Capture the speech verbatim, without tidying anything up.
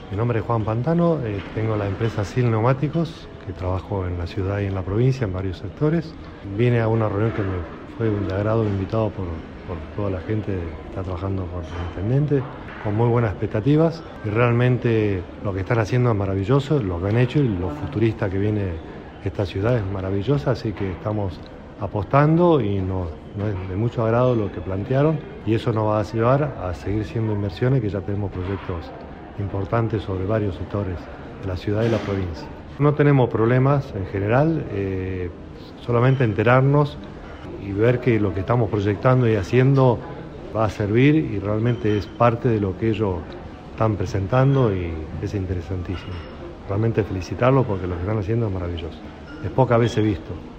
Mi nombre es Juan Pantano, eh, tengo la empresa Sil Neumáticos, que trabajo en la ciudad y en la provincia, en varios sectores. Vine a una reunión que me fue de agrado, invitado por, por toda la gente que está trabajando con el intendente, con muy buenas expectativas, y realmente lo que están haciendo es maravilloso, lo que han hecho y lo futurista que viene esta ciudad es maravillosa, así que estamos apostando y nos, nos es de mucho agrado lo que plantearon, y eso nos va a llevar a seguir haciendo inversiones, que ya tenemos proyectos importantes sobre varios sectores de la ciudad y la provincia. No tenemos problemas en general, eh, solamente enterarnos y ver que lo que estamos proyectando y haciendo va a servir y realmente es parte de lo que ellos están presentando y es interesantísimo. Realmente felicitarlos porque lo que están haciendo es maravilloso. Es pocas veces visto.